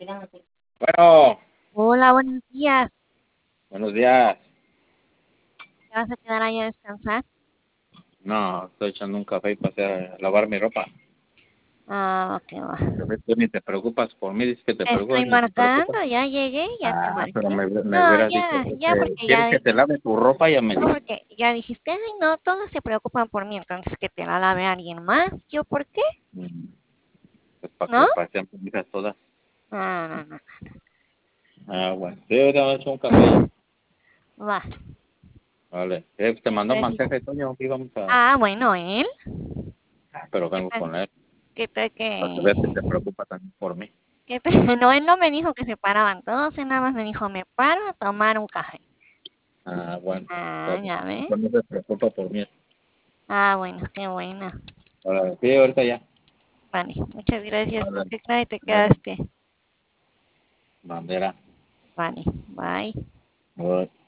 Bueno, Hola, buenos días. buenos días. ¿Te vas a quedar ahí a descansar? No, estoy echando un café y pasé a lavar mi ropa. Ah, ok, va. Tú ni te preocupas por mí, dices que te Te estoy preocupas, ni te preocupas. marcando, ya llegué, ya te Ah, pero marqué. me No, hubieras dicho, ya, porque ¿quieres ya, que te lave tu ropa? Ya me no, dijiste. porque ya dijiste, ay, no, todos se preocupan por mí, entonces que te la lave alguien más. ¿Yo por qué? Mm, Pues para ¿No? que pasen tus hijas todas. No, no, no. Ah, bueno. Sí, ahorita me echo un café ya. Va. Vale. Te mandó un Entonces, mensaje, Toño, que íbamos a... bueno, él. Pero ¿Qué vengo tal? con él, ¿Qué tal para que veas que que, te preocupa también por mí. qué tal? No, él no me dijo que se paraban todos, él nada más me dijo, me paro a tomar un café. Ah, bueno. Ah, Está bien. ya ves. Entonces no se preocupa por mí. Ah, bueno, qué bueno. Ahora, sí, ahorita ya. Vale, muchas gracias. ¿Con Vale. qué clase te Vale. quedaste? Bandera. Vale, bye. Vale.